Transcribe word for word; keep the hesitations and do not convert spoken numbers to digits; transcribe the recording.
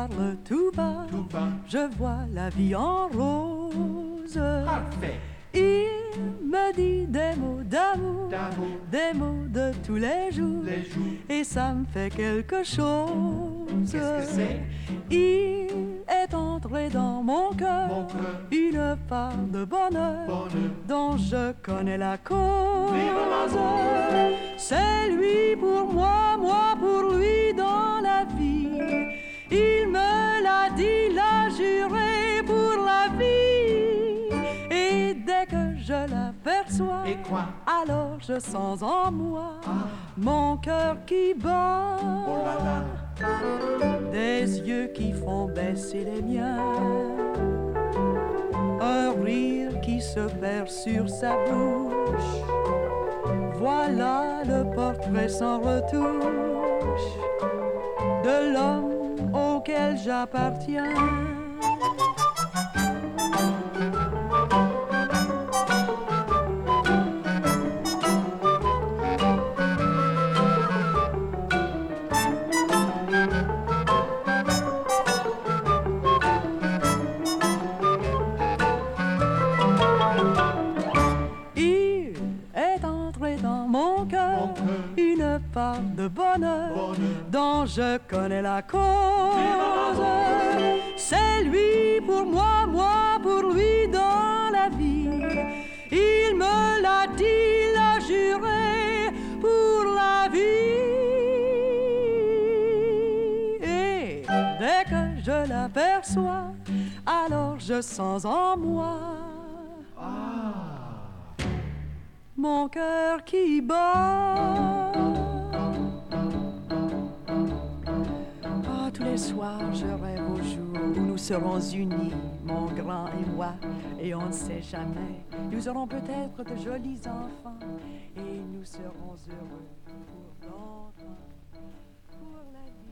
parle tout bas, tout bas. Je vois la vie en rose. Parfait. Il me dit des mots d'amour, D'amour. des mots de tous les jours, Les jours. et ça me fait quelque chose. Qu'est-ce que c'est? Il est entré dans mon cœur, Mon cœur. une part de bonheur, Bonheur. dont je connais la cause. Vive l'amour. C'est lui pour moi, moi pour lui dans la vie. Il me l'a dit, l'a juré pour la vie. Et dès que je l'aperçois, Et quoi? alors je sens en moi Ah. mon cœur qui bat. Oh là là. Des yeux qui font baisser les miens, un rire qui se perd sur sa bouche. Voilà le portrait sans retouche de l'homme auquel j'appartiens. Une part de bonheur, Bonheur. dont je connais la cause. C'est lui pour moi, moi pour lui dans la vie. Il me l'a dit, l'a juré pour la vie. Et dès que je l'aperçois, alors je sens en moi mon cœur qui bat. Ah, tous les soirs, je rêve au jour où nous serons unis, mon grand et moi, et on ne sait jamais. Nous aurons peut-être de jolis enfants, et nous serons heureux pour longtemps, pour la vie.